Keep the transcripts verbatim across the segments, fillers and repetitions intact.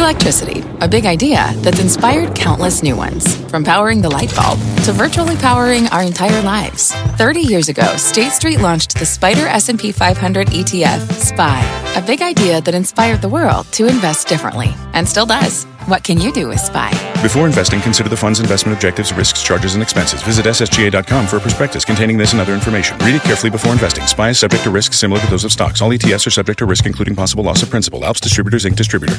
Electricity, a big idea that's inspired countless new ones. From powering the light bulb to virtually powering our entire lives. thirty years ago, State Street launched the Spider S and P five hundred E T F, S P Y, a big idea that inspired the world to invest differently, and still does. What can you do with S P Y? Before investing, consider the fund's investment objectives, risks, charges, and expenses. Visit S S G A dot com for a prospectus containing this and other information. Read it carefully before investing. S P Y is subject to risks similar to those of stocks. All E T Fs are subject to risk, including possible loss of principal. Alps Distributors, Incorporated distributor.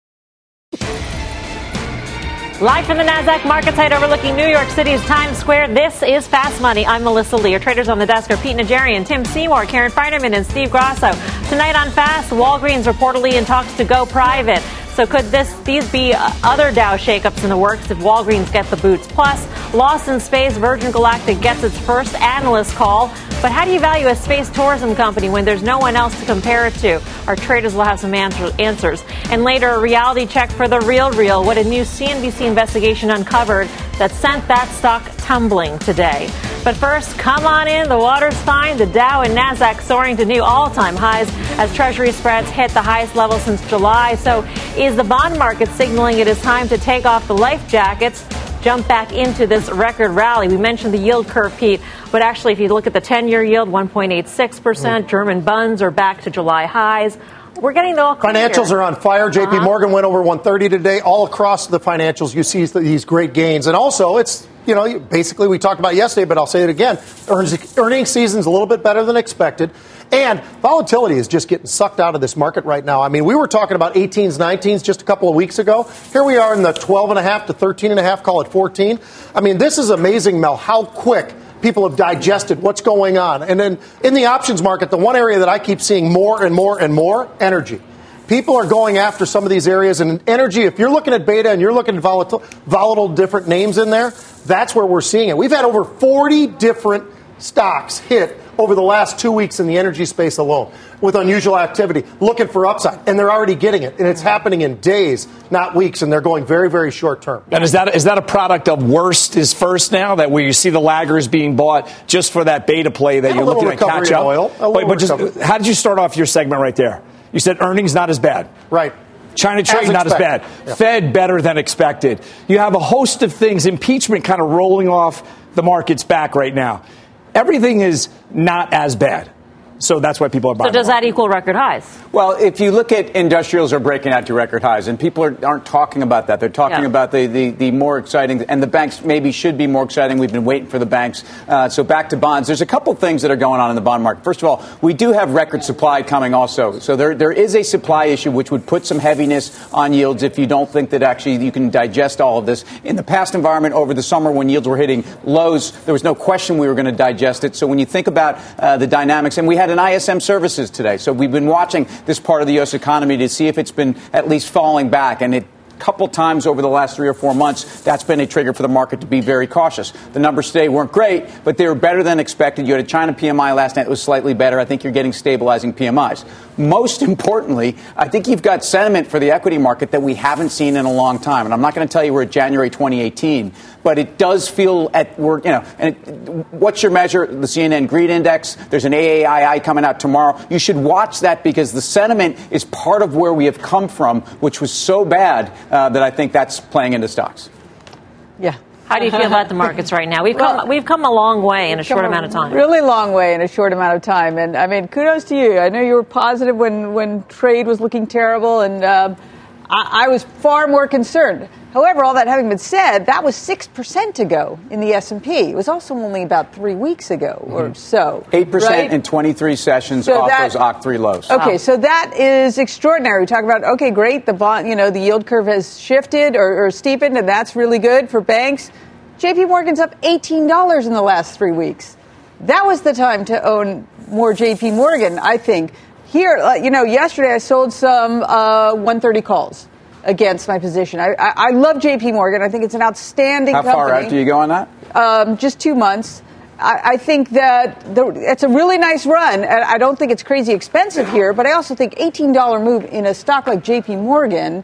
Live from the NASDAQ market site overlooking New York City's Times Square, this is Fast Money. I'm Melissa Lee. Our traders on the desk are Pete Najarian, Tim Seymour, Karen Feinerman, and Steve Grasso. Tonight on Fast, Walgreens reportedly in talks to go private. So could this these be other Dow shakeups in the works if Walgreens get the boots? Plus, lost in space, Virgin Galactic gets its first analyst call. But how do you value a space tourism company when there's no one else to compare it to? Our traders will have some answer, answers. And later, a reality check for the real real. What a new C N B C investigation uncovered that sent that stock tumbling today. But first, come on in. The water's fine. The Dow and NASDAQ soaring to new all-time highs as Treasury spreads hit the highest level since July. So is the bond market signaling it is time to take off the life jackets, jump back into this record rally? We mentioned the yield curve, Pete, but actually, if you look at the ten-year yield, one point eight six percent. Mm. German bunds are back to July highs. We're getting the all clear. Financials are on fire. J P uh-huh. Morgan went over one thirty today. All across the financials, you see these great gains. And also, it's, you know, basically we talked about yesterday, but I'll say it again. Earnings, earnings season's a little bit better than expected. And volatility is just getting sucked out of this market right now. I mean, we were talking about eighteens, nineteens just a couple of weeks ago. Here we are in the twelve and a half to thirteen and a half, call it fourteen. I mean, this is amazing, Mel, how quick people have digested what's going on. And then in the options market, the one area that I keep seeing more and more and more, energy. People are going after some of these areas. And energy, if you're looking at beta and you're looking at volatile, volatile different names in there, that's where we're seeing it. We've had over forty different stocks hit over the last two weeks in the energy space alone with unusual activity, looking for upside. And they're already getting it. And it's happening in days, not weeks. And they're going very, very short term. And is that is that a product of worst is first now, that where you see the laggers being bought just for that beta play that and you're looking at catch up? Oil, but, but just, how did you start off your segment right there? You said earnings not as bad. Right. China trade as not as bad. Yeah. Fed better than expected. You have a host of things. Impeachment kind of rolling off the market's back right now. Everything is not as bad. So that's why people are buying. So does that equal record highs? Well, if you look at industrials are breaking out to record highs, and people are, aren't talking about that. They're talking yeah. about the, the, the more exciting, and the banks maybe should be more exciting. We've been waiting for the banks. Uh, so back to bonds. There's a couple things that are going on in the bond market. First of all, we do have record supply coming also. So there there is a supply issue which would put some heaviness on yields if you don't think that actually you can digest all of this. In the past environment over the summer when yields were hitting lows, there was no question we were going to digest it. So when you think about uh, the dynamics, and we had an I S M services today. So we've been watching this part of the U S economy to see if it's been at least falling back. And it couple times over the last three or four months, that's been a trigger for the market to be very cautious. The numbers today weren't great, but they were better than expected. You had a China P M I last night that was slightly better. I think you're getting stabilizing P M Is. Most importantly, I think you've got sentiment for the equity market that we haven't seen in a long time. And I'm not going to tell you we're at January twenty eighteen, but it does feel at we're, you know, and it, what's your measure? The C N N Greed Index. There's an A A I I coming out tomorrow. You should watch that because the sentiment is part of where we have come from, which was so bad uh, that I think that's playing into stocks. Yeah. How do you feel about the markets right now? We've come, well, we've come a long way in a short amount of time. Really long way in a short amount of time. And, I mean, kudos to you. I know you were positive when, when trade was looking terrible, and um, I, I was far more concerned. However, all that having been said, that was six percent ago in the S and P. It was also only about three weeks ago mm-hmm. or so. eight percent right? in twenty-three sessions so off that, those O C three lows. Okay, wow. So that is extraordinary. We talk about, okay, great, the bond, you know, the yield curve has shifted or, or steepened, and that's really good for banks. J P Morgan's up eighteen dollars in the last three weeks. That was the time to own more J P Morgan, I think. Here, uh, you know, yesterday I sold some uh, one thirty calls against my position. I, I, I love J P Morgan. I think it's an outstanding How company. How far out do you go on that? Um, just two months. I, I think that the, it's a really nice run. And I don't think it's crazy expensive here, but I also think eighteen dollars move in a stock like J P Morgan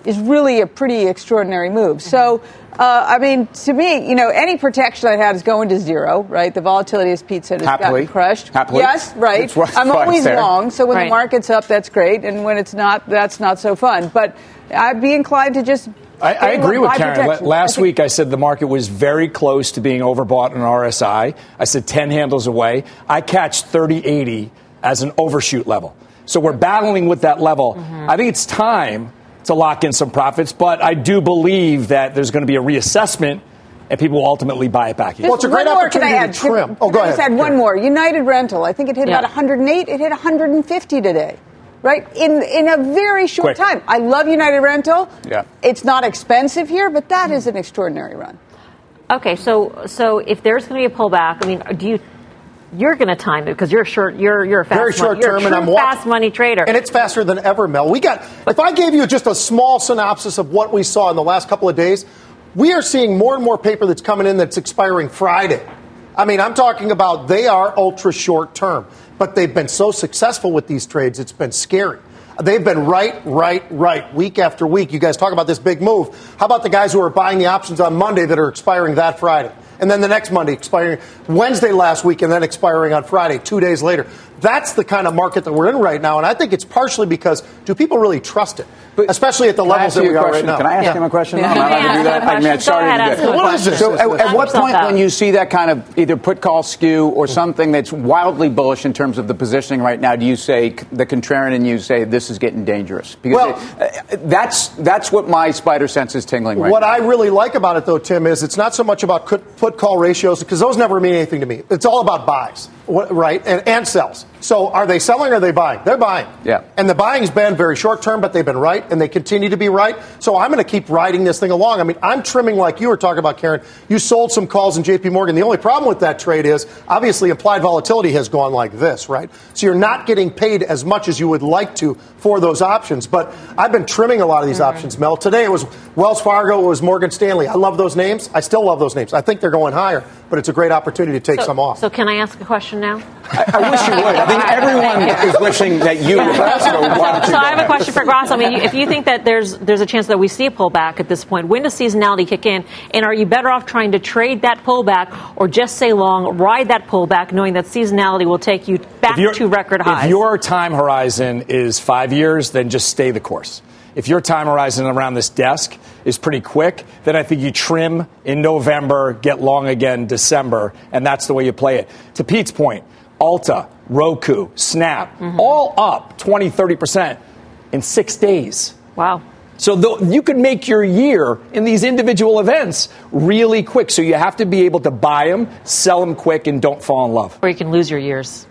is really a pretty extraordinary move. So, uh, I mean, to me, you know, any protection I had is going to zero, right? The volatility, as Pete said, has Happily. gotten crushed. Happily. Yes, right. Right. I'm always Fair. wrong. So when Right. the market's up, that's great. And when it's not, that's not so fun. But I'd be inclined to just... I, I agree with buy Karen. protection. Last I think- week I said the market was very close to being overbought in R S I. I said ten handles away. I catch thirty eighty as an overshoot level. So we're battling with that level. Mm-hmm. I think it's time to lock in some profits, but I do believe that there's going to be a reassessment and people will ultimately buy it back. Just Well, it's a great one more, can I opportunity add? to trim. Can- Oh, go can I just ahead. add one Sure. more. United Rental, I think it hit Yeah. about one hundred eight. It hit one hundred fifty today. Right? In in a very short Quick. time. I love United Rental. Yeah. It's not expensive here, but that is an extraordinary run. Okay, so so if there's going to be a pullback, I mean, do you you're going to time it because you're short, you're you're a fast Very money, short you're term, a and true I'm walking. fast money trader. And it's faster than ever, Mel. We got. If I gave you just a small synopsis of what we saw in the last couple of days, we are seeing more and more paper that's coming in that's expiring Friday. I mean, I'm talking about they are ultra short term, but they've been so successful with these trades, it's been scary. They've been right, right, right, week after week. You guys talk about this big move. How about the guys who are buying the options on Monday that are expiring that Friday? And then the next Monday expiring Wednesday last week and then expiring on Friday, two days later. That's the kind of market that we're in right now. And I think it's partially because do people really trust it? But especially at the Can I levels ask that you we a are right question? now. Can I ask Yeah. him a question? Yeah. No, I'm not Yeah, allowed to do ask that. him a I mean, I question. started Go ahead, to do ask that. him a What is this? So at, at what Yourself point out. when you see that kind of either put call skew or something that's wildly bullish in terms of the positioning right now, do you say the contrarian and you say this is getting dangerous? Because Well- it, uh, that's that's what my spider sense is tingling right What now. I really like about it, though, Tim, is it's not so much about put-call ratios, because those never mean anything to me. It's all about buys, what, right, and, and sells. So are they selling or are they buying? They're buying. Yeah. And the buying's been very short-term, but they've been right, and they continue to be right. So I'm going to keep riding this thing along. I mean, I'm trimming like you were talking about, Karen. You sold some calls in J P Morgan. The only problem with that trade is, obviously, implied volatility has gone like this, right? So you're not getting paid as much as you would like to for those options. But I've been trimming a lot of these mm-hmm. options, Mel. Today it was Wells Fargo, it was Morgan Stanley. I love those names. I still love those names. I think they're going higher, but it's a great opportunity to take so, some off. So can I ask a question now? I, I wish you would. I think everyone is wishing that you would. So, why don't you So go I have a ahead? question for Grosso. I mean, if you think that there's there's a chance that we see a pullback at this point, when does seasonality kick in? And are you better off trying to trade that pullback or just stay long, ride that pullback, knowing that seasonality will take you back to record highs? If your time horizon is five years, then just stay the course. If your time horizon around this desk is pretty quick, then I think you trim in November, get long again December, and that's the way you play it. To Pete's point, Ulta, Roku, Snap, mm-hmm. all up twenty, thirty percent in six days. Wow. So the, you can make your year in these individual events really quick. So you have to be able to buy them, sell them quick, and don't fall in love. Or you can lose your years.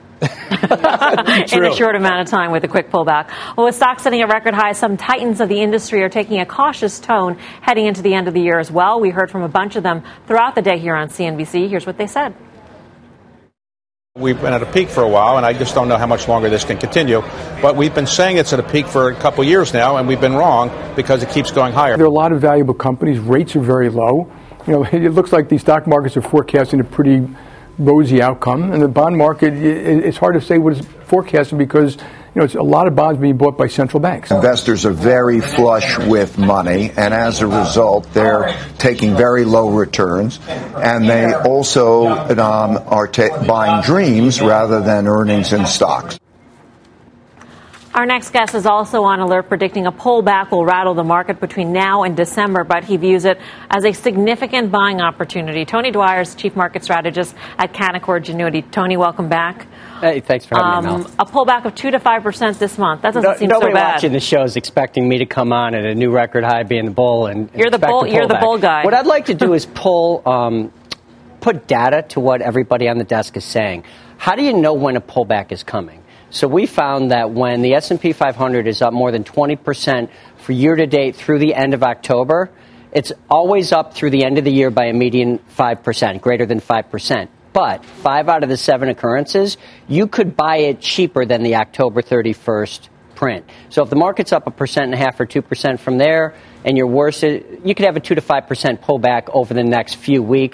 in a short amount of time with a quick pullback. Well, with stocks sitting at record highs, some titans of the industry are taking a cautious tone heading into the end of the year as well. We heard from a bunch of them throughout the day here on C N B C. Here's what they said. We've been at a peak for a while, and I just don't know how much longer this can continue. But we've been saying it's at a peak for a couple years now, and we've been wrong because it keeps going higher. There are a lot of valuable companies. Rates are very low. You know, it looks like the stock markets are forecasting a pretty rosy outcome, and the bond market, it's hard to say what it's forecasting because, you know, it's a lot of bonds being bought by central banks. Investors are very flush with money, and as a result, they're taking very low returns, and they also um, are ta- buying dreams rather than earnings in stocks. Our next guest is also on alert, predicting a pullback will rattle the market between now and December, but he views it as a significant buying opportunity. Tony Dwyer is Chief Market Strategist at Canaccord Genuity. Tony, welcome back. Hey, thanks for having um, me, Mel. A pullback of two to five percent this month. That doesn't no, seem nobody so bad. watching the show is expecting me to come on at a new record high, being the bull, and, and you're the expect bull. a You're the pullback. bull guy. What I'd like to do is pull, um, put data to what everybody on the desk is saying. How do you know when a pullback is coming? So we found that when the S and P five hundred is up more than twenty percent for year-to-date through the end of October, it's always up through the end of the year by a median five percent, greater than five percent. But five out of the seven occurrences, you could buy it cheaper than the October thirty-first print. So if the market's up a percent and a half or two percent from there, and you're worse, you could have a two to five percent pullback over the next few weeks.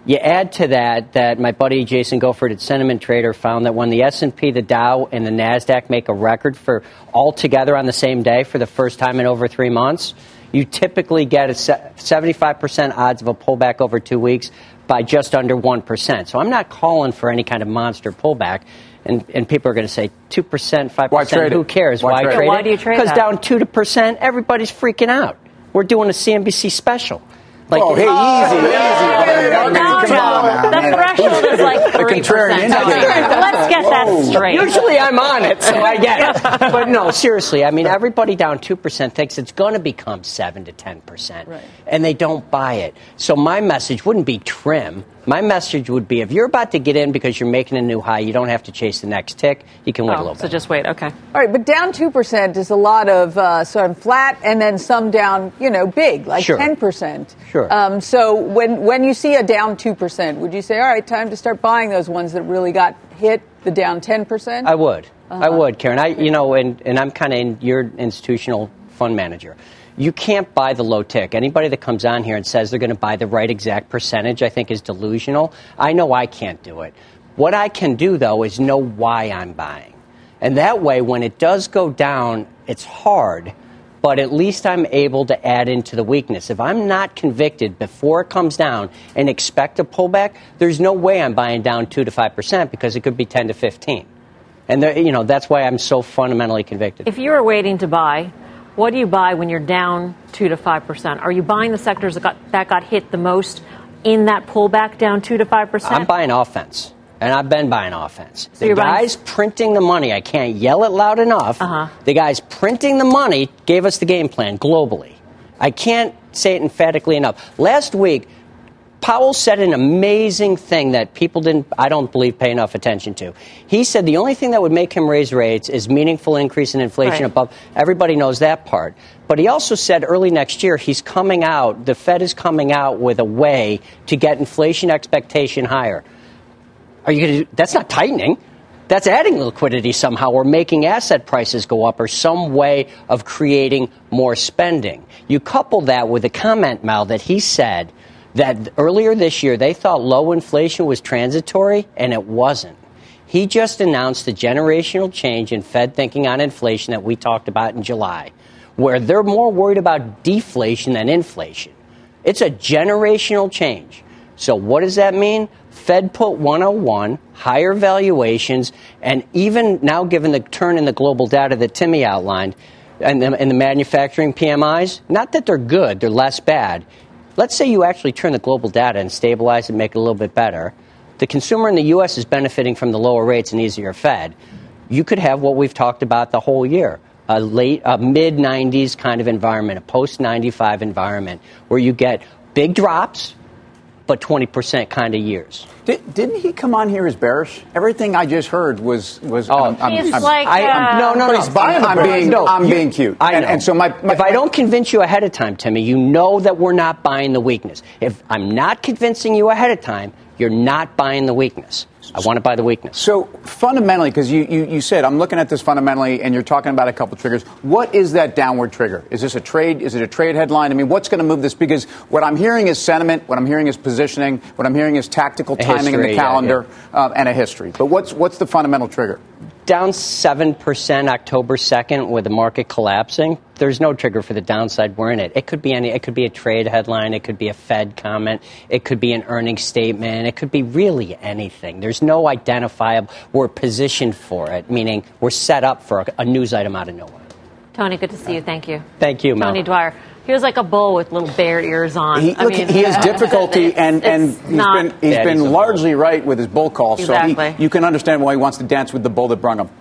You add to that that my buddy Jason Gofford at Sentiment Trader found that when the S and P, the Dow, and the NASDAQ make a record for all together on the same day for the first time in over three months, you typically get a seventy-five percent odds of a pullback over two weeks by just under one percent. So I'm not calling for any kind of monster pullback. And, and people are going to say two percent, five percent, who cares? Why, Why trade trade it? Why it? do you trade Because that? down two percent, everybody's freaking out. We're doing a C N B C special. Like, oh, hey, easy, easy. No, no, the threshold is like three percent. Let's get that straight. Usually I'm on it, so I get it. But no, seriously, I mean, everybody down two percent thinks it's going to become seven to ten percent, right. And they don't buy it. So my message wouldn't be trim. My message would be if you're about to get in because you're making a new high, you don't have to chase the next tick. You can wait oh, a little so bit. So just wait, okay. All right, but down two percent is a lot of uh, sort of flat and then some down, you know, big, like sure. ten percent. Sure. Um, so when, when you see a down two percent, would you say, all right, time to start buying those ones that really got hit, the down ten percent? I would. Uh-huh. I would, Karen. I, you know, and, and I'm kind of in your institutional fund manager. You can't buy the low tick. Anybody that comes on here and says they're going to buy the right exact percentage, I think, is delusional. I know I can't do it. What I can do, though, is know why I'm buying. And that way, when it does go down, it's hard, but at least I'm able to add into the weakness. If I'm not convicted before it comes down and expect a pullback, there's no way I'm buying down two to five percent because it could be ten to fifteen. And, there, you know, that's why I'm so fundamentally convicted. If you were waiting to buy, what do you buy when you're down two to five percent? Are you buying the sectors that got, that got hit the most in that pullback down two to five percent? I'm buying offense, and I've been buying offense. So the guys buying... printing the money, I can't yell it loud enough. Uh-huh. The guys printing the money gave us the game plan globally. I can't say it emphatically enough. Last week, Powell said an amazing thing that people didn't, I don't believe, pay enough attention to. He said the only thing that would make him raise rates is meaningful increase in inflation right. above. Everybody knows that part. But he also said early next year he's coming out, the Fed is coming out with a way to get inflation expectation higher. Are you going to? That's not tightening. That's adding liquidity somehow or making asset prices go up or some way of creating more spending. You couple that with a comment, Mal, that he said that earlier this year they thought low inflation was transitory, and it wasn't. He just announced the generational change in Fed thinking on inflation that we talked about in July, where they're more worried about deflation than inflation. It's a generational change. So what does that mean? Fed put one oh one, higher valuations, and even now given the turn in the global data that Timmy outlined and the, and the manufacturing P M Is, not that they're good, they're less bad. Let's say you actually turn the global data and stabilize it, make it a little bit better. The consumer in the U S is benefiting from the lower rates and easier Fed. You could have what we've talked about the whole year, a late, a mid nineties kind of environment, a post ninety-five environment where you get big drops, but twenty percent kind of years. Did, didn't he come on here as bearish? Everything I just heard was was. Oh, I'm, I'm, he's I'm, like I, uh, no, no, no. He's buying I'm, the I'm being no, I'm you, being cute. I know. And, and so my, my if I don't convince you ahead of time, Timmy, you know that we're not buying the weakness. If I'm not convincing you ahead of time, you're not buying the weakness. I want to buy the weakness. So fundamentally, because you, you, you said, I'm looking at this fundamentally, and you're talking about a couple triggers. What is that downward trigger? Is this a trade? Is it a trade headline? I mean, what's going to move this? Because what I'm hearing is sentiment. What I'm hearing is positioning. What I'm hearing is tactical A timing history, in the calendar yeah, yeah. Um, and a history. But what's what's the fundamental trigger? Down seven percent October second with the market collapsing. There's no trigger for the downside. We're in it. It could be any. It could be a trade headline. It could be a Fed comment. It could be an earnings statement. It could be really anything. There's no identifiable. We're positioned for it, meaning we're set up for a, a news item out of nowhere. Tony, good to see you. Thank you. Thank you, Mel. Tony Dwyer. He was like a bull with little bear ears on. He, I look, mean, he has difficulty, it's, and, and it's he's not, been he's Yeah, been he's largely right with his bull call. Exactly. So he, you can understand why he wants to dance with the bull that brung him.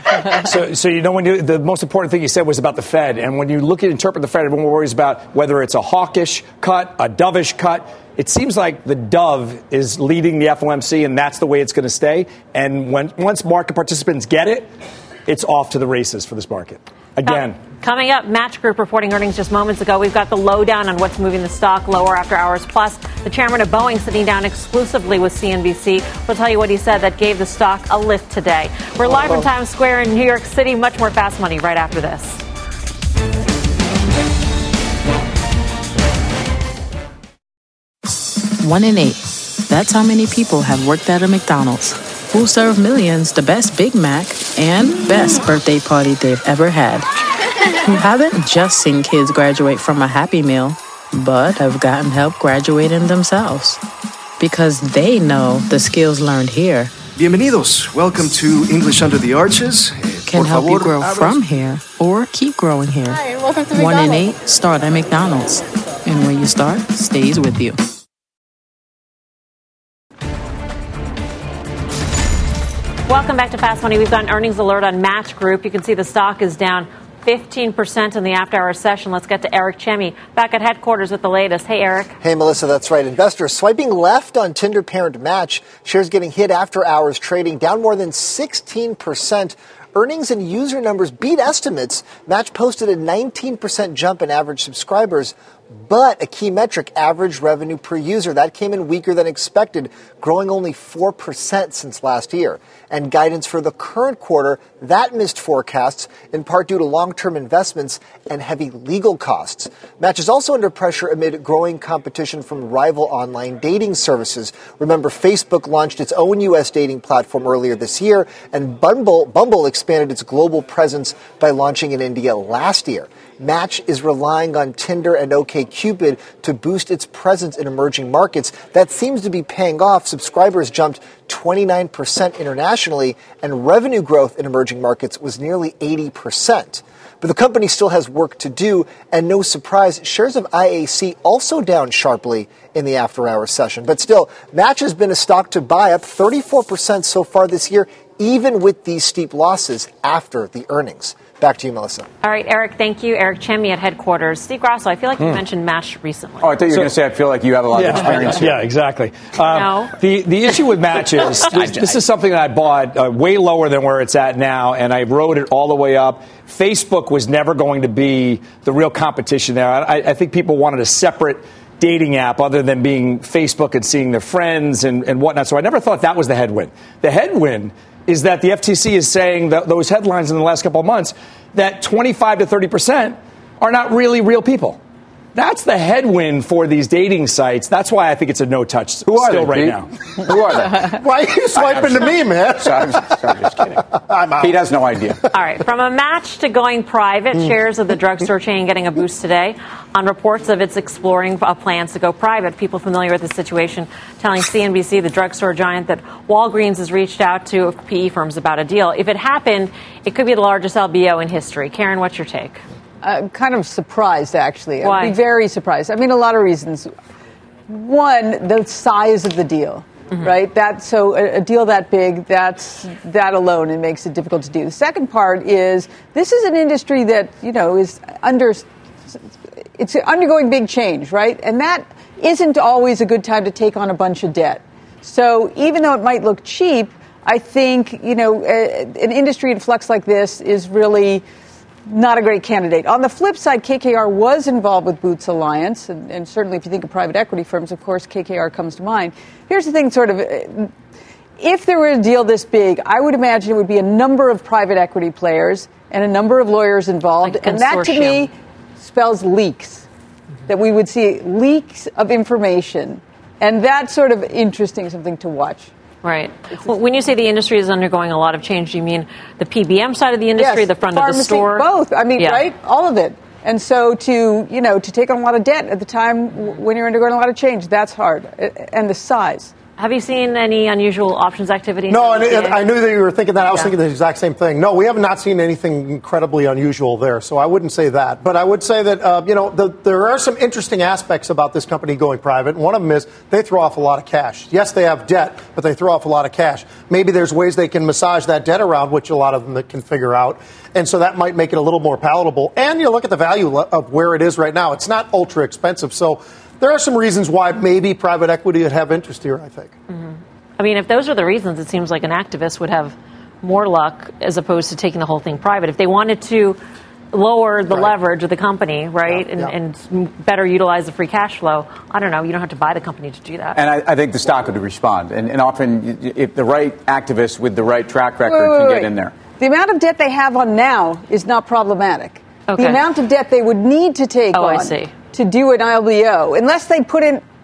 so, so you know, when you, the most important thing you said was about the Fed, and when you look at interpret the Fed, everyone worries about whether it's a hawkish cut, a dovish cut. It seems like the dove is leading the F O M C, and that's the way it's going to stay. And when once market participants get it, it's off to the races for this market. Again. Uh, coming up, Match Group reporting earnings just moments ago. We've got the lowdown on what's moving the stock lower after hours. Plus, the chairman of Boeing sitting down exclusively with C N B C. We'll tell you what he said that gave the stock a lift today. We're live from Times Square in New York City. Much more Fast Money right after this. One in eight. That's how many people have worked at a McDonald's, who serve millions the best Big Mac and best birthday party they've ever had. Who haven't just seen kids graduate from a Happy Meal, but have gotten help graduating themselves. Because they know the skills learned here Bienvenidos. Welcome to English Under the Arches. can help you grow from here or keep growing here. Hi, and welcome to One in McDonald's. eight start at McDonald's. And where you start stays with you. Welcome back to Fast Money. We've got an earnings alert on Match Group. You can see the stock is down fifteen percent in the after-hour session. Let's get to Eric Chemi back at headquarters with the latest. Hey, Eric. Hey, Melissa, that's right. Investors swiping left on Tinder parent Match. Shares getting hit after hours trading down more than sixteen percent. Earnings and user numbers beat estimates. Match posted a nineteen percent jump in average subscribers, but a key metric, average revenue per user, that came in weaker than expected, growing only four percent since last year. And guidance for the current quarter, that missed forecasts, in part due to long-term investments and heavy legal costs. Match is also under pressure amid growing competition from rival online dating services. Remember, Facebook launched its own U S dating platform earlier this year, and Bumble, Bumble expanded its global presence by launching in India last year. Match is relying on Tinder and OkCupid to boost its presence in emerging markets. That seems to be paying off. Subscribers jumped twenty-nine percent internationally, and revenue growth in emerging markets was nearly eighty percent. But the company still has work to do, and no surprise, shares of I A C also down sharply in the after-hours session. But still, Match has been a stock to buy, up thirty-four percent so far this year, even with these steep losses after the earnings. Back to you, Melissa. All right, Eric, thank you. Eric Chemi at headquarters. Steve Grasso, I feel like you Hmm. mentioned Match recently. Oh, I thought you were So- going to say I feel like you have a lot yeah, of experience here. Yeah, exactly. Um, No. The the issue with Match is this, this is something that I bought uh, way lower than where it's at now, and I rode it all the way up. Facebook was never going to be the real competition there. I, I think people wanted a separate dating app other than being Facebook and seeing their friends and, and whatnot. So I never thought that was the headwind. The headwind is that the F T C is saying that those headlines in the last couple of months that twenty-five to thirty percent are not really real people. That's the headwind for these dating sites. That's why I think it's a no-touch Who are still they, right Pete? now. Who are they? Why are you swiping to me, man? So I'm, just, I'm just kidding. I'm out. Pete has no idea. All right, from a Match to going private, shares of the drugstore chain getting a boost today on reports of its exploring uh, plans to go private. People familiar with the situation telling C N B C, the drugstore giant, that Walgreens has reached out to P E firms about a deal. If it happened, it could be the largest L B O in history. Karen, what's your take? I'm kind of surprised, actually. Why? I'd be very surprised. I mean, a lot of reasons. One, the size of the deal, mm-hmm. right? That so a, a deal that big, that's that alone, it makes it difficult to do. The second part is this is an industry that you know is under it's undergoing big change, right? And that isn't always a good time to take on a bunch of debt. So even though it might look cheap, I think you know a, an industry in flux like this is really not a great candidate. On the flip side, K K R was involved with Boots Alliance, and, and certainly if you think of private equity firms, of course, K K R comes to mind. Here's the thing, sort of, if there were a deal this big, I would imagine it would be a number of private equity players and a number of lawyers involved, Like and that to me spells leaks, that we would see leaks of information, and that's sort of interesting, something to watch. Right. Well, when you say the industry is undergoing a lot of change, do you mean the P B M side of the industry, Yes, the front pharmacy, of the store? Both. I mean, Yeah. right? All of it. And so to, you know, to take on a lot of debt at the time w- when you're undergoing a lot of change, that's hard. A- And the size. Have you seen any unusual options activity? No, and, and I knew that you were thinking that. I was Yeah. thinking the exact same thing. No, we have not seen anything incredibly unusual there, so I wouldn't say that. But I would say that, uh, you know, the, there are some interesting aspects about this company going private. One of them is they throw off a lot of cash. Yes, they have debt, but they throw off a lot of cash. Maybe there's ways they can massage that debt around, which a lot of them can figure out. And so that might make it a little more palatable. And you look at the value of where it is right now. It's not ultra expensive. So there are some reasons why maybe private equity would have interest here, I think. Mm-hmm. I mean, if those are the reasons, it seems like an activist would have more luck as opposed to taking the whole thing private. If they wanted to lower the Right. leverage of the company, right, Yeah, and, yeah. and better utilize the free cash flow, I don't know. You don't have to buy the company to do that. And I, I think the stock would respond. And, and often, y- if the right activist with the right track record Wait, wait, can wait. get in there. The amount of debt they have on now is not problematic. Okay. The amount of debt they would need to take Oh, I on see. to do an L B O, unless they put in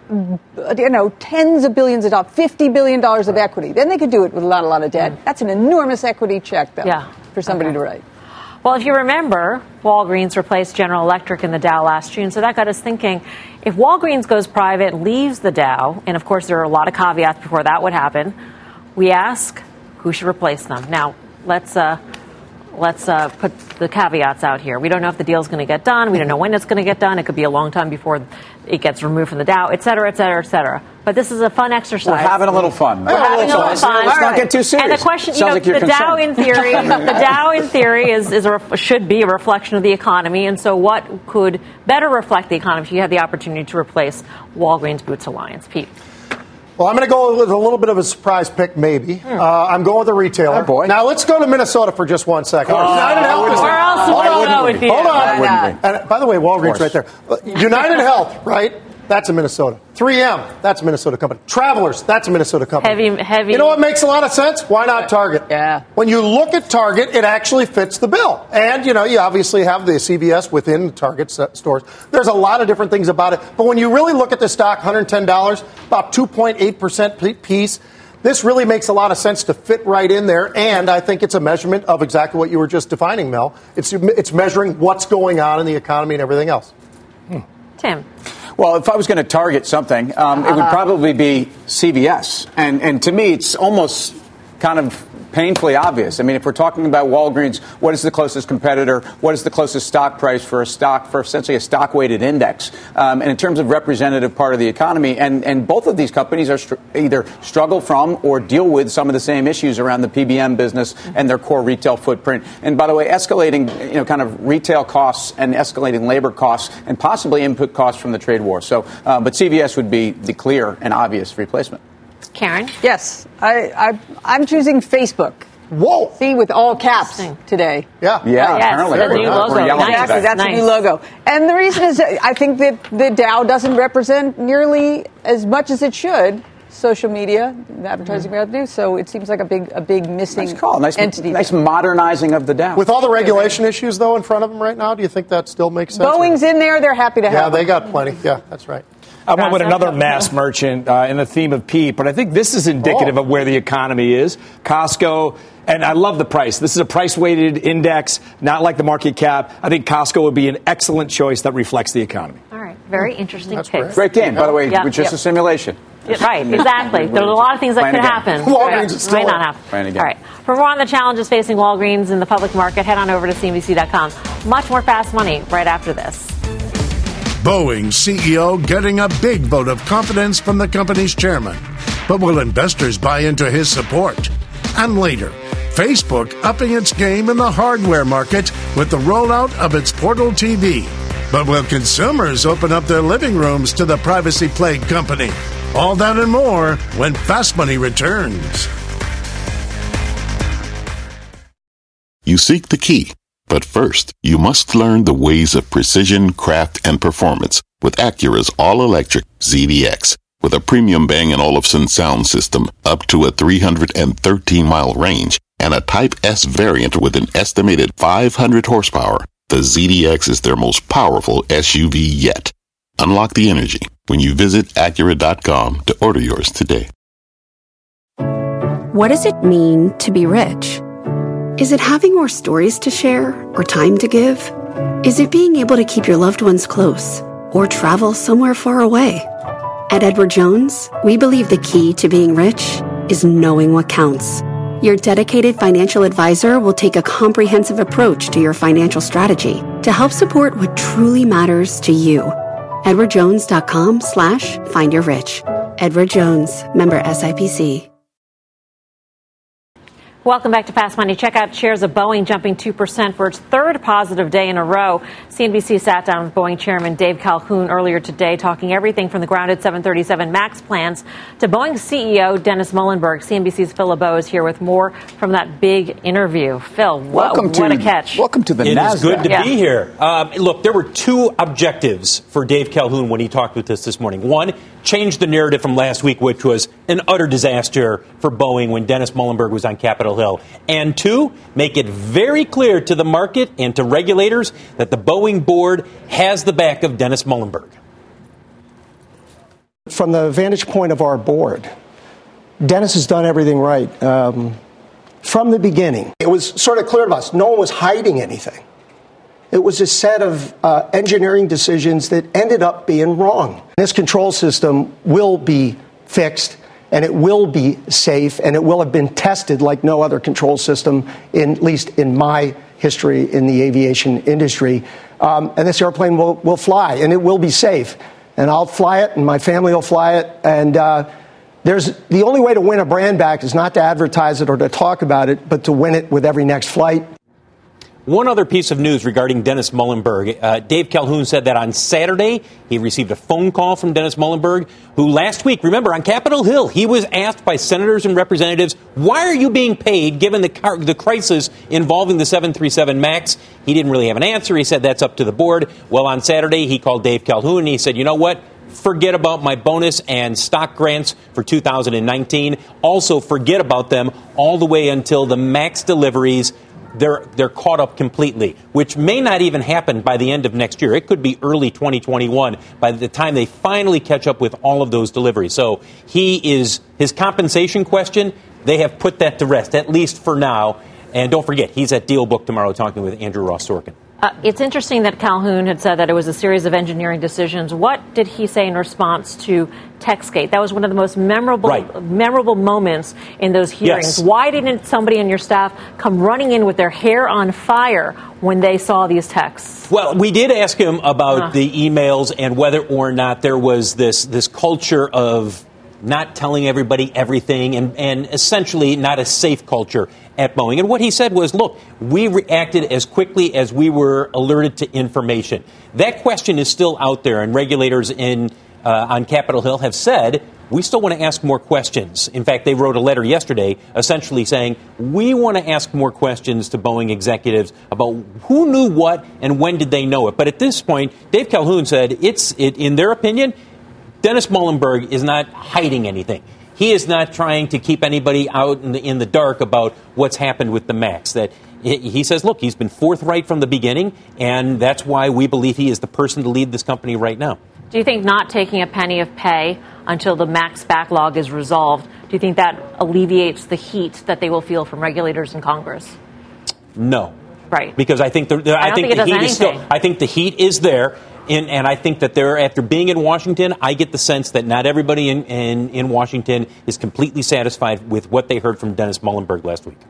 you know, tens of billions of dollars, fifty billion dollars of equity. Then they could do it with a lot, a lot of debt. Mm. That's an enormous equity check, though, yeah. for somebody okay. to write. Well, if you remember, Walgreens replaced General Electric in the Dow last June, so that got us thinking, if Walgreens goes private, leaves the Dow, and of course there are a lot of caveats before that would happen, we ask who should replace them. Now, let's uh, let's uh, put the caveats out here. We don't know if the deal's going to get done. We don't know when it's going to get done. It could be a long time before it gets removed from the Dow, et cetera, et cetera, et cetera. But this is a fun exercise. We're having a little fun. We're yeah, having a little fun. Let's not get too serious. And the question, you Sounds know, like you're the concerned. Dow in theory, the Dow in theory is, is a, should be a reflection of the economy. And so what could better reflect the economy if you had the opportunity to replace Walgreens Boots Alliance? Pete. Well, I'm going to go with a little bit of a surprise pick, maybe. Hmm. Uh, I'm going with a retailer. Oh, boy. Now, let's go to Minnesota for just one second. Oh, United Health. Where else would we go with you? Hold on. And by the way, Walgreens right there. United Health, right? That's a Minnesota. three M, that's a Minnesota company. Travelers, that's a Minnesota company. Heavy, heavy. You know what makes a lot of sense? Why not Target? Yeah. When you look at Target, it actually fits the bill. And, you know, you obviously have the C V S within Target stores. There's a lot of different things about it. But when you really look at the stock, one hundred ten dollars, about two point eight percent piece, this really makes a lot of sense to fit right in there. And I think it's a measurement of exactly what you were just defining, Mel. It's, it's measuring what's going on in the economy and everything else. Hmm. Tim. Well, if I was going to target something, um, uh-huh. it would probably be C V S. And, and to me, it's almost kind of painfully obvious. I mean, if we're talking about Walgreens, what is the closest competitor? What is the closest stock price for a stock, for essentially a stock-weighted index? Um, and in terms of representative part of the economy, and, and both of these companies are str- either struggle from or deal with some of the same issues around the P B M business mm-hmm. and their core retail footprint. And by the way, escalating, you know, kind of retail costs and escalating labor costs and possibly input costs from the trade war. So, uh, but C V S would be the clear and obvious replacement. Karen? Yes. I, I, I'm choosing Facebook. Whoa. See, with all caps today. Yeah. Yeah, yes, apparently. the new logo. Nice. Exactly, that's nice. a new logo. And the reason is that I think that the Dow doesn't represent nearly as much as it should social media, advertising mm-hmm. revenue, so it seems like a big a big missing nice call. Nice, entity. Nice modernizing of the Dow. With all the regulation issues, though, in front of them right now, do you think that still makes sense? Boeing's in there. They're happy to have Yeah, they them. got plenty. Yeah, that's right. I went with another mass merchant uh, in the theme of Pete, but I think this is indicative oh. of where the economy is. Costco, and I love the price. This is a price-weighted index, not like the market cap. I think Costco would be an excellent choice that reflects the economy. All right, very interesting That's picks. great. Great game, by the way, yep. with just yep. a simulation. Yeah, right, exactly. There's a lot of things that Plan could again. happen. Walgreens right. is still Might not up. happen. Plan again. All right. For more on the challenges facing Walgreens in the public market, head on over to C N B C dot com. Much more Fast Money right after this. Boeing C E O getting a big vote of confidence from the company's chairman. But will investors buy into his support? And later, Facebook upping its game in the hardware market with the rollout of its Portal T V. But will consumers open up their living rooms to the privacy-plagued company? All that and more when Fast Money returns. You seek the key. But first, you must learn the ways of precision, craft, and performance with Acura's all-electric Z D X. With a premium Bang and Olufsen sound system up to a three hundred thirteen mile range and a Type S variant with an estimated five hundred horsepower, the Z D X is their most powerful S U V yet. Unlock the energy when you visit Acura dot com to order yours today. What does it mean to be rich? Is it having more stories to share or time to give? Is it being able to keep your loved ones close or travel somewhere far away? At Edward Jones, we believe the key to being rich is knowing what counts. Your dedicated financial advisor will take a comprehensive approach to your financial strategy to help support what truly matters to you. Edward Jones dot com slash find your rich. Edward Jones, member S I P C. Welcome back to Fast Money. Check out shares of Boeing jumping two percent for its third positive day in a row. C N B C sat down with Boeing chairman Dave Calhoun earlier today, talking everything from the grounded seven thirty-seven MAX plans to Boeing's C E O, Dennis Muilenburg. C N B C's Phil LeBeau is here with more from that big interview. Phil, welcome what, to, what a catch. Welcome to the It NASDAQ. is good to yeah. be here. Um, look, there were two objectives for Dave Calhoun when he talked with us this morning. One, change the narrative from last week, which was an utter disaster for Boeing when Dennis Muilenburg was on Capitol Hill. And two, make it very clear to the market and to regulators that the Boeing board has the back of Dennis Muilenburg. from the vantage point of our board, Dennis has done everything right um, from the beginning. It was sort of clear to us. No one was hiding anything. It was a set of uh, engineering decisions that ended up being wrong. This control system will be fixed, and it will be safe, and it will have been tested like no other control system, in, at least in my history in the aviation industry. Um, and this airplane will, will fly, and it will be safe. And I'll fly it, and my family will fly it. And uh, there's the only way to win a brand back is not to advertise it or to talk about it, but to win it with every next flight. One other piece of news regarding Dennis Muilenburg. Uh, Dave Calhoun said that on Saturday he received a phone call from Dennis Muilenburg, who last week, remember, on Capitol Hill, he was asked by senators and representatives, why are you being paid given the, car- the crisis involving the seven thirty-seven MAX? He didn't really have an answer. He said that's up to the board. Well, on Saturday, he called Dave Calhoun and he said, you know what? Forget about my bonus and stock grants for two thousand nineteen. Also, forget about them all the way until the MAX deliveries. They're they're caught up completely, which may not even happen by the end of next year. It could be early twenty twenty-one by the time they finally catch up with all of those deliveries. So he is his compensation question. They have put that to rest, at least for now. And don't forget, he's at DealBook tomorrow talking with Andrew Ross Sorkin. Uh, it's interesting that Calhoun had said that it was a series of engineering decisions. What did he say in response to TextGate? That was one of the most memorable right. memorable moments in those hearings. Yes. Why didn't somebody in your staff come running in with their hair on fire when they saw these texts? Well, we did ask him about uh. the emails and whether or not there was this this culture of not telling everybody everything and, and essentially not a safe culture at Boeing. And what he said was, look, we reacted as quickly as we were alerted to information. That question is still out there, and regulators in uh, on Capitol Hill have said, we still want to ask more questions. In fact, they wrote a letter yesterday essentially saying, we want to ask more questions to Boeing executives about who knew what and when did they know it. But at this point, Dave Calhoun said, it's it, in their opinion, Dennis Muilenburg is not hiding anything. He is not trying to keep anybody out in the, in the dark about what's happened with the MAX. That he says, look, he's been forthright from the beginning, and that's why we believe he is the person to lead this company right now. Do you think not taking a penny of pay until the MAX backlog is resolved, do you think that alleviates the heat that they will feel from regulators in Congress? No. Right. Because I think the, the I I think think the heat anything. is still. I think the heat is there. In, and I think that they're, after being in Washington, I get the sense that not everybody in, in, in Washington is completely satisfied with what they heard from Dennis Muilenburg last week.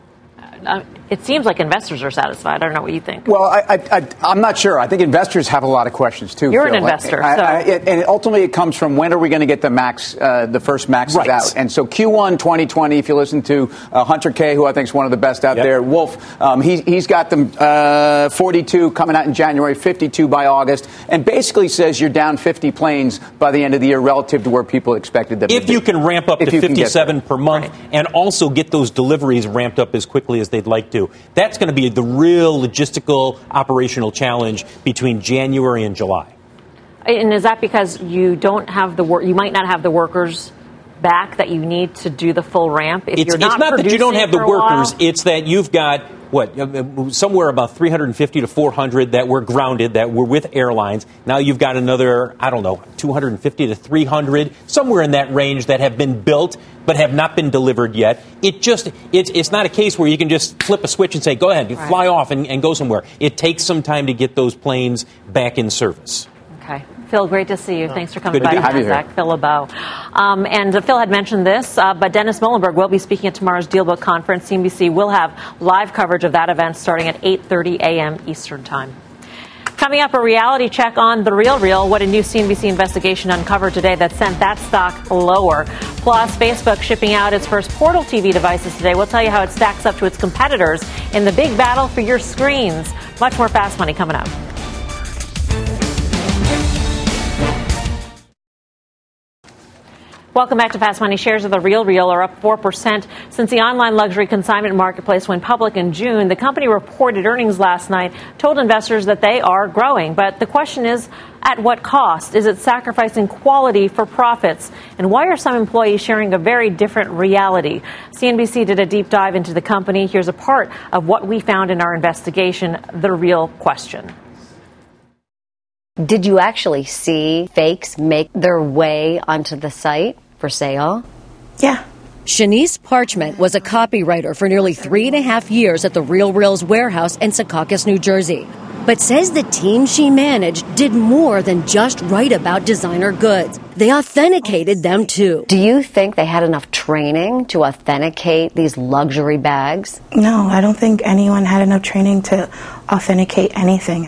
Uh, it seems like investors are satisfied. I don't know what you think. Well, I, I, I, I'm not sure. I think investors have a lot of questions, too. You're Phil. an investor. I, so. I, it, and ultimately, it comes from when are we going to get the MAX, uh, the first MAX right. out? And so Q one twenty twenty, if you listen to uh, Hunter Kay, who I think is one of the best out yep. there, Wolf, um, he, he's got them uh, forty-two coming out in January, fifty-two by August, and basically says you're down fifty planes by the end of the year relative to where people expected them if to be. If you can ramp up if to fifty-seven per month right. and also get those deliveries ramped up as quickly as they'd like to. That's going to be the real logistical operational challenge between January and July. And is that because you don't have the work? You might not have the workers back that you need to do the full ramp. If it's, you're not, it's not that you don't have the workers. While, it's that you've got what somewhere about three hundred fifty to four hundred that were grounded, that were with airlines. Now you've got another, I don't know, two hundred fifty to three hundred, somewhere in that range that have been built but have not been delivered yet. It just it's it's not a case where you can just flip a switch and say, go ahead, right. fly off and, and go somewhere. It takes some time to get those planes back in service. Okay. Phil, great to see you. Thanks for coming Good by to to NASDAQ. Phil LeBeau. Um, and uh, Phil had mentioned this, uh, but Dennis Muilenburg will be speaking at tomorrow's DealBook conference. C N B C will have live coverage of that event starting at eight thirty a.m. Eastern Time. Coming up, a reality check on The Real Real, what a new C N B C investigation uncovered today that sent that stock lower. Plus, Facebook shipping out its first Portal T V devices today. We'll tell you how it stacks up to its competitors in the big battle for your screens. Much more Fast Money coming up. Welcome back to Fast Money. Shares of The Real Real are up four percent since the online luxury consignment marketplace went public in June. The company reported earnings last night, told investors that they are growing. But the question is, at what cost? Is it sacrificing quality for profits? And why are some employees sharing a very different reality? C N B C did a deep dive into the company. Here's a part of what we found in our investigation, The Real Question. Did you actually see fakes make their way onto the site for sale? Yeah. Shanice Parchment was a copywriter for nearly three and a half years at the Real Reals warehouse in Secaucus, New Jersey, but says the team she managed did more than just write about designer goods. They authenticated them, too. Do you think they had enough training to authenticate these luxury bags? No, I don't think anyone had enough training to authenticate anything.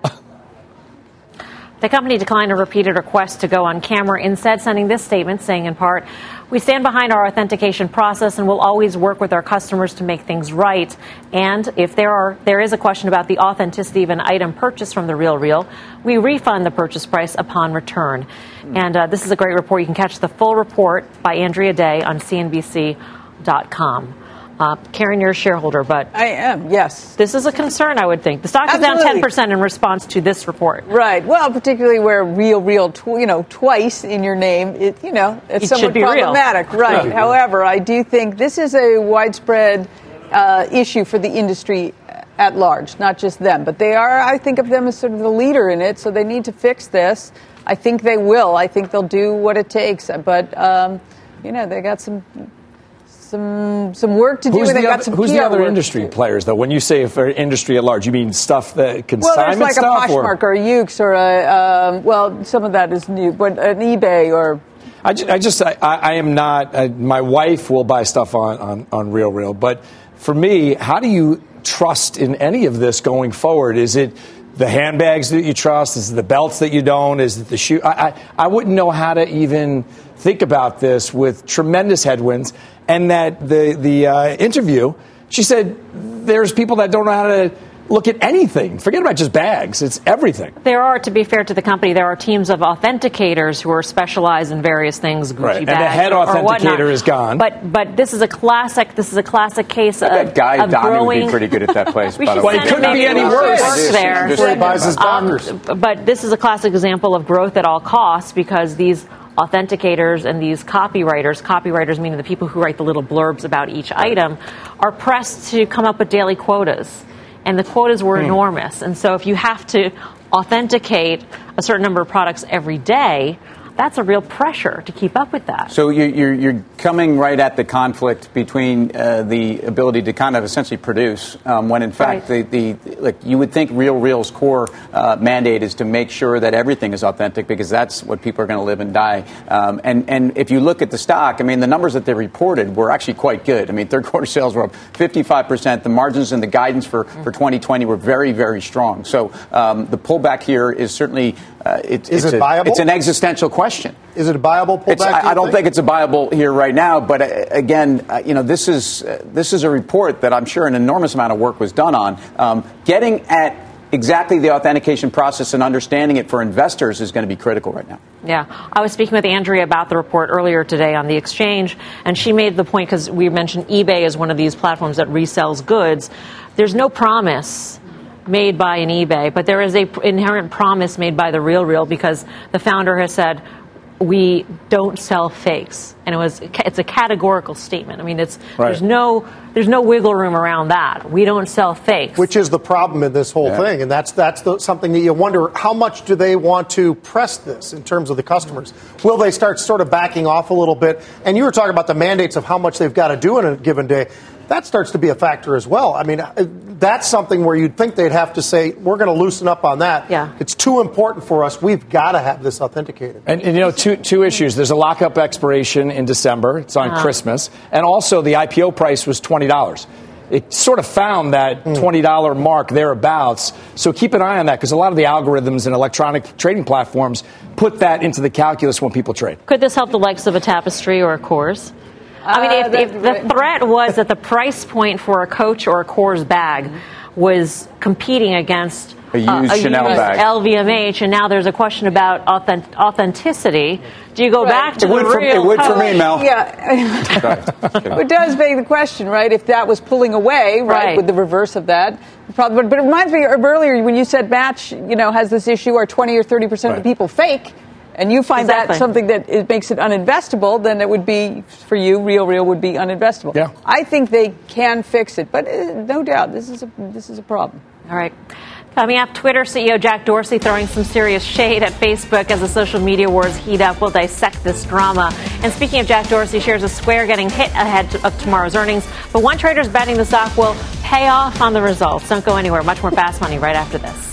The company declined a repeated request to go on camera, instead sending this statement saying in part, "We stand behind our authentication process and will always work with our customers to make things right. And if there are there is a question about the authenticity of an item purchased from The Real Real, we refund the purchase price upon return." And uh, this is a great report. You can catch the full report by Andrea Day on C N B C dot com. Uh, Karen, you're a shareholder, but I am, yes. This is a concern, I would think. The stock Absolutely. is down ten percent in response to this report. Right. Well, particularly where real, real, tw- you know, twice in your name, it, you know, it's It somewhat should be real. problematic. Right. Right. However, I do think this is a widespread uh, issue for the industry at large, not just them. But they are, I think of them as sort of the leader in it, so they need to fix this. I think they will. I think they'll do what it takes. But, um, you know, they got some... Some some work to do. Who's, and they the, got other, some who's P the R other work industry to do. players, though? When you say for industry at large, you mean stuff that consignment Well, there's like stuff? a Poshmark or, or a Ukes or a, um, well, some of that is new, but an eBay or... I just, I, just I, I am not, uh, my wife will buy stuff on, on, on Real Real, but for me, how do you trust in any of this going forward? Is it the handbags that you trust? Is it the belts that you don't? Is it the shoe? I, I, I wouldn't know how to even think about this with tremendous headwinds. And that the the uh, interview, she said there's people that don't know how to look at anything. Forget about just bags. It's everything. There are, to be fair to the company, there are teams of authenticators who are specialized in various things, Gucci Right. And bags, the head or, or authenticator whatnot. is gone. But but this is a classic. This is a classic case I of, bet Guy of Donnie growing. would be pretty good at that place. We by should the way. send him maybe any to worse. work there. Before he buys his Um, Dockers. but this is a classic example of growth at all costs because these authenticators and these copywriters, copywriters meaning the people who write the little blurbs about each item, are pressed to come up with daily quotas. And the quotas were Hmm. enormous. And so if you have to authenticate a certain number of products every day, that's a real pressure to keep up with that. So you're, you're, you're coming right at the conflict between uh, the ability to kind of essentially produce, um, when in fact Right. the, the like you would think Real Real's core uh, mandate is to make sure that everything is authentic because that's what people are going to live and die. Um, and and if you look at the stock, I mean the numbers that they reported were actually quite good. I mean third quarter sales were up fifty-five percent. The margins and the guidance for, for twenty twenty were very very strong. So um, the pullback here is certainly uh, it, Is it's it a, viable? It's an existential question. Is it a viable pullback? It's, I, do you I don't think it's a viable here right now, but uh, again, uh, you know, this is uh, this is a report that I'm sure an enormous amount of work was done on. Um, getting at exactly the authentication process and understanding it for investors is going to be critical right now. Yeah. I was speaking with Andrea about the report earlier today on the exchange, and she made the point, because we mentioned eBay as one of these platforms that resells goods. There's no promise made by an eBay, but there is a p- inherent promise made by the Real Real, because the founder has said, we don't sell fakes, and it was it's a categorical statement. I mean, it's Right. there's no there's no wiggle room around that. We don't sell fakes. Which is the problem in this whole Yeah. thing, and that's that's the, something that you wonder, how much do they want to press this in terms of the customers? Will they start sort of backing off a little bit? And you were talking about the mandates of how much they've got to do in a given day. That starts to be a factor as well. I mean, that's something where you'd think they'd have to say, we're going to loosen up on that. Yeah. It's too important for us. We've got to have this authenticated. And, and you know, two two issues. There's a lockup expiration in December. It's on Uh-huh. Christmas. And also the I P O price was twenty dollars. It sort of found that twenty dollars mark thereabouts. So keep an eye on that, because a lot of the algorithms and electronic trading platforms put that into the calculus when people trade. Could this help the likes of a Tapestry or a Kors? I mean, Uh, if, if the threat was that the price point for a Coach or a Kors bag was competing against A used Chanel used bag. L V M H, and now there's a question about authentic- authenticity, do you go back to It the would for- real it would for me, Coach? Mel. Yeah. It does beg the question, right? If that was pulling away, right, Right. with the reverse of that. Probably, but, but it reminds me of earlier when you said Match, you know, has this issue where twenty or thirty percent of the people fake, and you find Exactly. that something that it makes it uninvestable, then it would be, for you, Real Real would be uninvestable. Yeah. I think they can fix it, but uh, no doubt, this is a, this is a problem. All right. Coming up, Twitter C E O Jack Dorsey throwing some serious shade at Facebook as the social media wars heat up. We'll dissect this drama. And speaking of Jack Dorsey, shares of Square getting hit ahead of tomorrow's earnings. But one trader's betting the stock will pay off on the results. Don't go anywhere. Much more Fast Money right after this.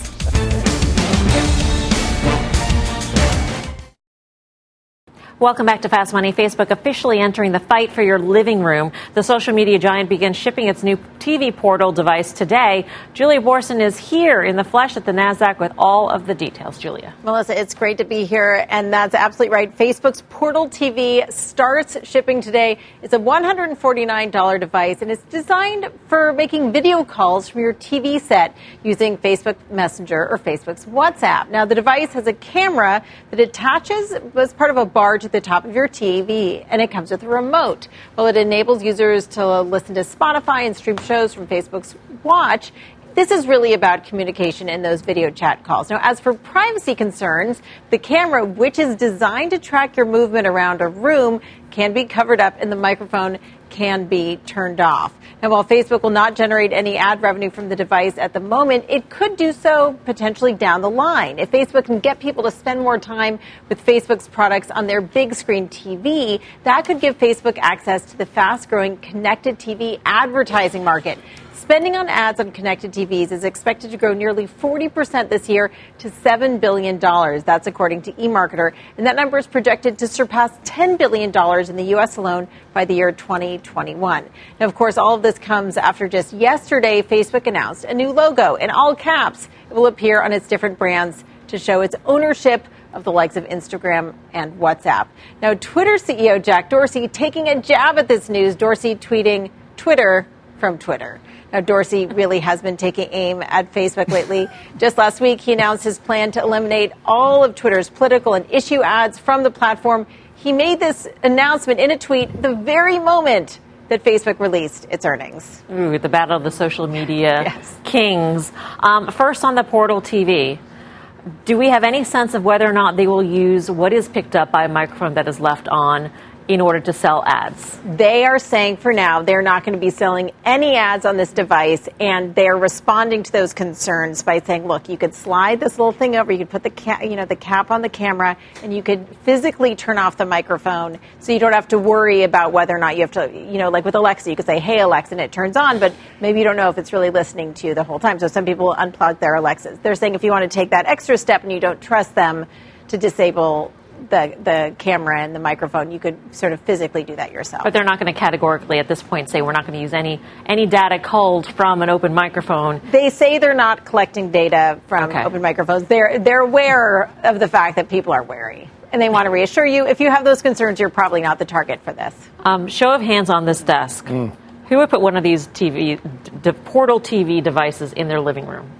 Welcome back to Fast Money. Facebook officially entering the fight for your living room. The social media giant begins shipping its new T V portal device today. Julia Borson is here in the flesh at the NASDAQ with all of the details. Julia. Melissa, it's great to be here, and that's absolutely right. Facebook's Portal T V starts shipping today. It's a one hundred forty-nine dollars device, and it's designed for making video calls from your T V set using Facebook Messenger or Facebook's WhatsApp. Now, the device has a camera that attaches as part of a bar to the top of your T V, and it comes with a remote. Well, it enables users to listen to Spotify and stream shows from Facebook's Watch. This is really about communication in those video chat calls. Now, as for privacy concerns, the camera, which is designed to track your movement around a room, can be covered up and the microphone can be turned off. Now, while Facebook will not generate any ad revenue from the device at the moment, it could do so potentially down the line. If Facebook can get people to spend more time with Facebook's products on their big screen T V, that could give Facebook access to the fast-growing connected T V advertising market. Spending on ads on connected T Vs is expected to grow nearly forty percent this year to seven billion dollars. That's according to eMarketer. And that number is projected to surpass ten billion dollars in the U S alone by the year twenty twenty-one. Now, of course, all of this comes after just yesterday, Facebook announced a new logo in all caps. It will appear on its different brands to show its ownership of the likes of Instagram and WhatsApp. Now, Twitter C E O Jack Dorsey taking a jab at this news. Dorsey tweeting Twitter from Twitter. Now, Dorsey really has been taking aim at Facebook lately. Just last week, he announced his plan to eliminate all of Twitter's political and issue ads from the platform. He made this announcement in a tweet the very moment that Facebook released its earnings. Ooh, the battle of the social media yes. kings. Um, first on the Portal T V. Do we have any sense of whether or not they will use what is picked up by a microphone that is left on in order to sell ads? They are saying for now they're not going to be selling any ads on this device, and they're responding to those concerns by saying, look, you could slide this little thing over, you could put the ca- you know the cap on the camera, and you could physically turn off the microphone, so you don't have to worry about whether or not you have to, you know, like with Alexa, you could say, hey, Alexa, and it turns on, but maybe you don't know if it's really listening to you the whole time. So some people unplug their Alexas. They're saying if you want to take that extra step and you don't trust them to disable the the camera and the microphone, you could sort of physically do that yourself. But they're not going to categorically at this point say we're not going to use any any data culled from an open microphone. They say they're not collecting data from okay. open microphones. They're they're aware of the fact that people are wary, and they want to reassure you. If you have those concerns, you're probably not the target for this. Um, show of hands on this desk. Mm. Who would put one of these T V, the Portal T V devices in their living room?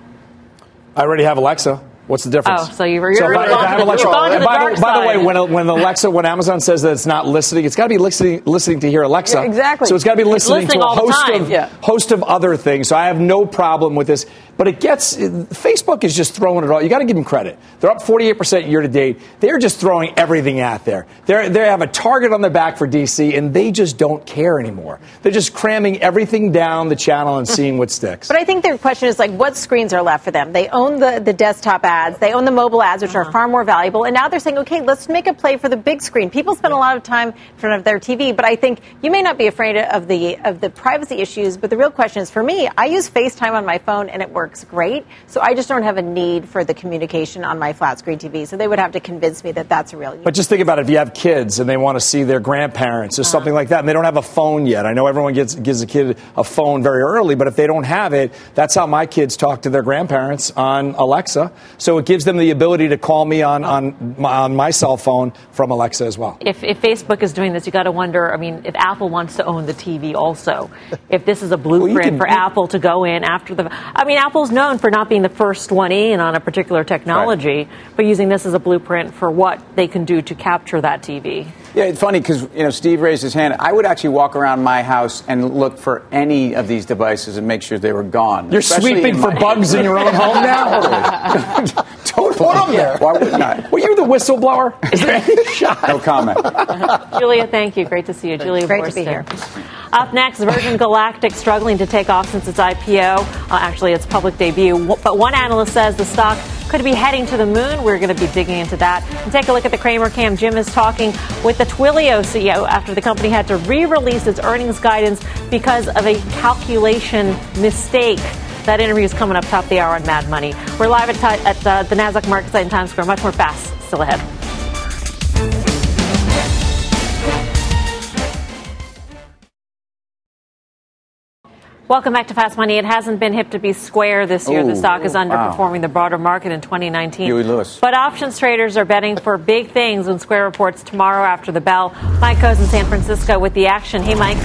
I already have Alexa. What's the difference? Oh, so you've you're, so you're, if I, gone, if I have Alexa, you've gone to the by, dark the, by the way, side. when, when Alexa, when Amazon says that it's not listening, it's got to be listening, listening to hear Alexa. Yeah, exactly. So it's got to be listening, listening to a host time. of Yeah. host of other things. So I have no problem with this. But it gets Facebook is just throwing it all. You got to give them credit. They're up forty-eight percent year to date. They're just throwing everything out there. They they have a target on their back for D C, and they just don't care anymore. They're just cramming everything down the channel and seeing what sticks. But I think their question is like, what screens are left for them? They own the, the desktop ads. They own the mobile ads, which uh-huh. are far more valuable. And now they're saying, okay, let's make a play for the big screen. People spend a lot of time in front of their T V, but I think you may not be afraid of the of the privacy issues. But the real question is, for me, I use FaceTime on my phone, and it works great. So I just don't have a need for the communication on my flat screen T V. So they would have to convince me that that's a real use. But just think about it. If you have kids and they want to see their grandparents or uh-huh. something like that, and they don't have a phone yet. I know everyone gets, gives a kid a phone very early, but if they don't have it, that's how my kids talk to their grandparents on Alexa. So it gives them the ability to call me on, on, my, on my cell phone from Alexa as well. If, if Facebook is doing this, you got to wonder, I mean, if Apple wants to own the T V also, if this is a blueprint well, can, for you, Apple to go in after the... I mean, Apple's known for not being the first one in on a particular technology, right. but using this as a blueprint for what they can do to capture that T V. Yeah, it's funny because, you know, Steve raised his hand. I would actually walk around my house and look for any of these devices and make sure they were gone. You're sweeping for my- bugs in your own home now? Totally. Put them there. Why wouldn't I? Were you the whistleblower? Is there any shot? No comment. Julia, thank you. Great to see you. Julia Great Borsten. to be here. Up next, Virgin Galactic struggling to take off since its I P O, uh, actually its public debut. But one analyst says the stock could be heading to the moon. We're going to be digging into that. And take a look at the Cramer Cam. Jim is talking with the Twilio C E O after the company had to re-release its earnings guidance because of a calculation mistake. That interview is coming up top of the hour on Mad Money. We're live at, t- at uh, the NASDAQ market site in Times Square. Much more fast still ahead. Welcome back to Fast Money. It hasn't been hip to be square this year. Ooh, the stock is underperforming wow. the broader market in twenty nineteen. Huey Lewis. But options traders are betting for big things when Square reports tomorrow after the bell. Mike Coase in San Francisco with the action. Hey, Mike.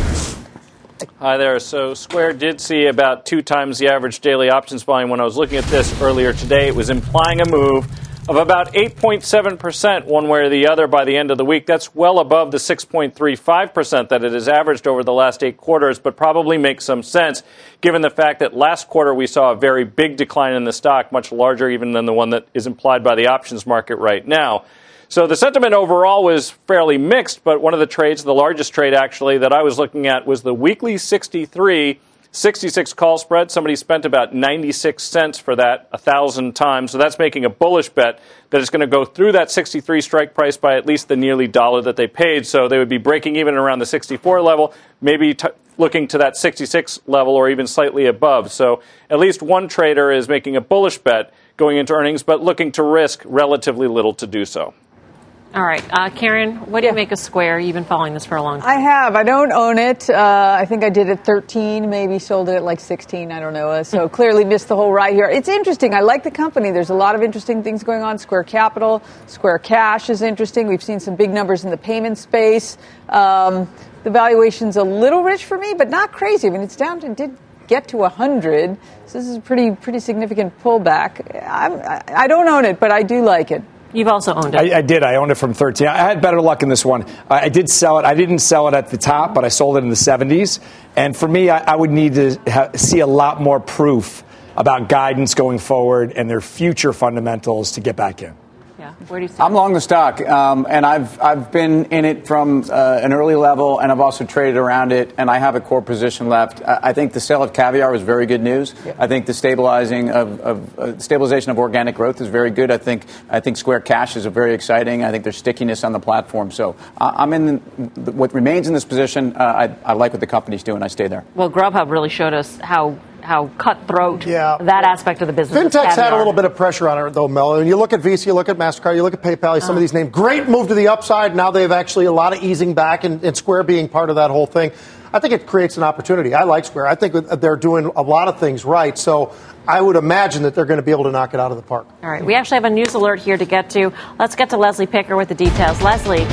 Hi there. So Square did see about two times the average daily options volume when I was looking at this earlier today. It was implying a move of about eight point seven percent one way or the other by the end of the week. That's well above the six point three five percent that it has averaged over the last eight quarters, but probably makes some sense given the fact that last quarter we saw a very big decline in the stock, much larger even than the one that is implied by the options market right now. So the sentiment overall was fairly mixed, but one of the trades, the largest trade actually that I was looking at was the weekly sixty-three sixty-six call spread. Somebody spent about ninety-six cents for that a thousand times. So that's making a bullish bet that it's going to go through that sixty-three strike price by at least the nearly dollar that they paid. So they would be breaking even around the sixty-four level, maybe t- looking to that sixty-six level or even slightly above. So at least one trader is making a bullish bet going into earnings, but looking to risk relatively little to do so. All right. Uh, Karen, what do you make of Square? You've been following this for a long time. I have. I don't own it. Uh, I think I did at thirteen, maybe sold it at like sixteen. I don't know. Uh, so clearly missed the whole ride here. It's interesting. I like the company. There's a lot of interesting things going on. Square Capital, Square Cash is interesting. We've seen some big numbers in the payment space. Um, the valuation's a little rich for me, but not crazy. I mean, it's down to, it did get to one hundred. So this is a pretty, pretty significant pullback. I'm, I, I don't own it, but I do like it. You've also owned it. I, I did. I owned it from thirteen. I had better luck in this one. I, I did sell it. I didn't sell it at the top, but I sold it in the seventies. And for me, I, I would need to ha- see a lot more proof about guidance going forward and their future fundamentals to get back in. Yeah. Where do you see I'm long the stock, um, and I've I've been in it from uh, an early level, and I've also traded around it, and I have a core position left. I, I think the sale of Caviar was very good news. Yeah. I think the stabilizing of, of uh, stabilization of organic growth is very good. I think I think Square Cash is a very exciting. I think there's stickiness on the platform. So uh, I'm in the, what remains in this position. Uh, I, I like what the company's doing. I stay there. Well, Grubhub really showed us how. how cutthroat yeah. that aspect of the business is. Fintech's had a little bit of pressure on it, though, Mel. And you look at Visa, you look at MasterCard, you look at PayPal, some uh. of these names. Great move to the upside. Now they've actually a lot of easing back, and, and Square being part of that whole thing. I think it creates an opportunity. I like Square. I think they're doing a lot of things right. So I would imagine that they're going to be able to knock it out of the park. All right. We actually have a news alert here to get to. Let's get to Leslie Picker with the details. Leslie.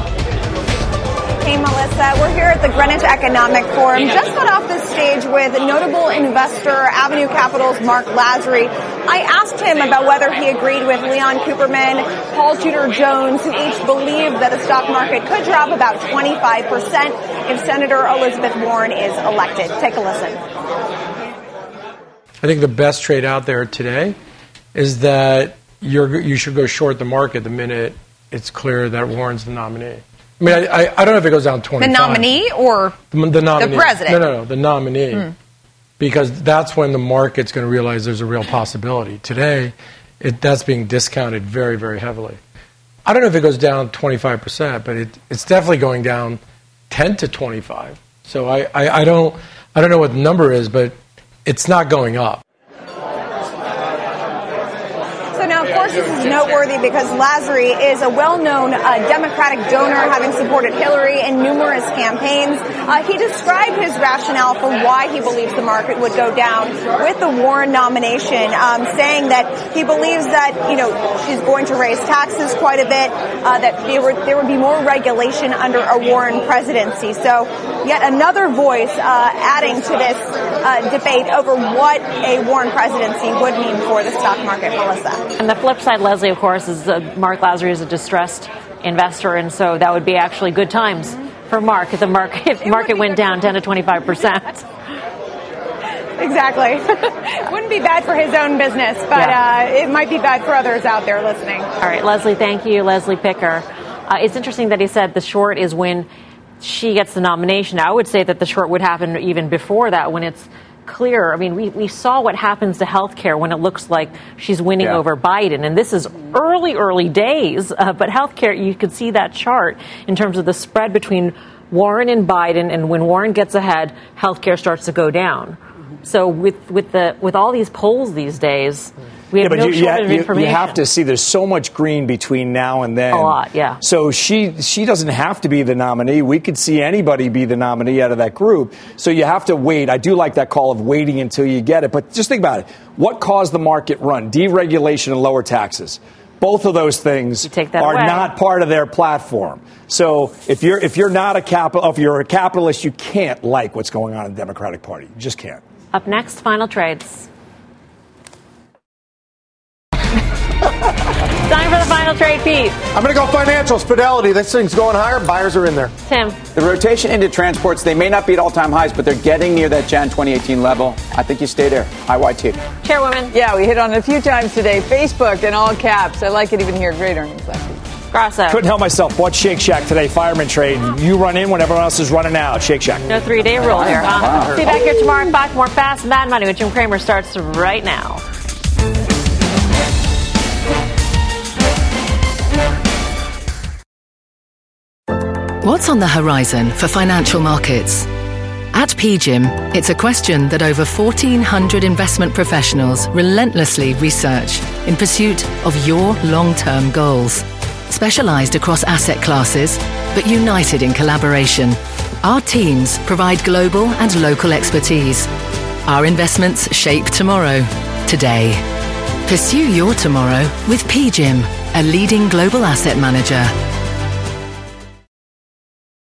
Hey, Melissa. We're here at the Greenwich Economic Forum. Just got off the stage with notable investor Avenue Capital's Mark Lazary. I asked him about whether he agreed with Leon Cooperman, Paul Tudor Jones, who each believe that the stock market could drop about twenty-five percent if Senator Elizabeth Warren is elected. Take a listen. I think the best trade out there today is that you're, you should go short the market the minute it's clear that Warren's the nominee. I mean, I, I, I don't know if it goes down twenty-five. The nominee or the, the, nominee. the president? No, no, no, the nominee. Mm. Because that's when the market's going to realize there's a real possibility. Today, it, that's being discounted very, very heavily. I don't know if it goes down twenty-five percent, but it, it's definitely going down ten to twenty-five. So I, I, I don't I don't know what the number is, but it's not going up. So now, of course, this is noteworthy because Lazary is a well-known uh, Democratic donor, having supported Hillary in numerous campaigns. Uh, he described his rationale for why he believes the market would go down with the Warren nomination, um, saying that he believes that, you know, she's going to raise taxes quite a bit, uh, that there would, there would be more regulation under a Warren presidency. So yet another voice uh, adding to this uh, debate over what a Warren presidency would mean for the stock market, Melissa. And the flip side, Leslie, of course, is uh, Mark Lazary is a distressed investor, and so that would be actually good times for Mark if the market, if market went down ten to twenty-five percent. Exactly. Wouldn't be bad for his own business, but yeah. uh, it might be bad for others out there listening. All right, Leslie, thank you. Leslie Picker. Uh, it's interesting that he said the short is when she gets the nomination. I would say that the short would happen even before that, when it's clear. I mean, we, we saw what happens to healthcare when it looks like she's winning Yeah. over Biden. And this is early, early days. Uh, but healthcare, you could see that chart in terms of the spread between Warren and Biden. And when Warren gets ahead, healthcare starts to go down. So with, with, the, with all these polls these days, we have yeah, but no you, shortage you, of you, information. you have to see there's so much green between now and then. A lot, yeah. So she she doesn't have to be the nominee. We could see anybody be the nominee out of that group. So you have to wait. I do like that call of waiting until you get it. But just think about it. What caused the market run? Deregulation and lower taxes. Both of those things that are away. not part of their platform. So if you're if you're not a capital if you're a capitalist, you can't like what's going on in the Democratic Party. You just can't. Up next, final trades. Time for the final trade, Pete. I'm going to go financials. Fidelity. This thing's going higher. Buyers are in there. Tim. The rotation into transports, they may not be at all-time highs, but they're getting near that Jan twenty eighteen level. I think you stay there. I Y T. Chairwoman. Yeah, we hit on it a few times today. Facebook in all caps. I like it even here. Great earnings last week. Grasso. Couldn't help myself. Bought Shake Shack today. Fireman trade. You run in when everyone else is running out. Shake Shack. No three-day rule here, huh? Wow. See you back here tomorrow and back more Fast Mad Money with Jim Cramer starts right now. What's on the horizon for financial markets? At P G I M, it's a question that over fourteen hundred investment professionals relentlessly research in pursuit of your long-term goals. Specialized across asset classes, but united in collaboration, our teams provide global and local expertise. Our investments shape tomorrow, today. Pursue your tomorrow with P G I M, a leading global asset manager.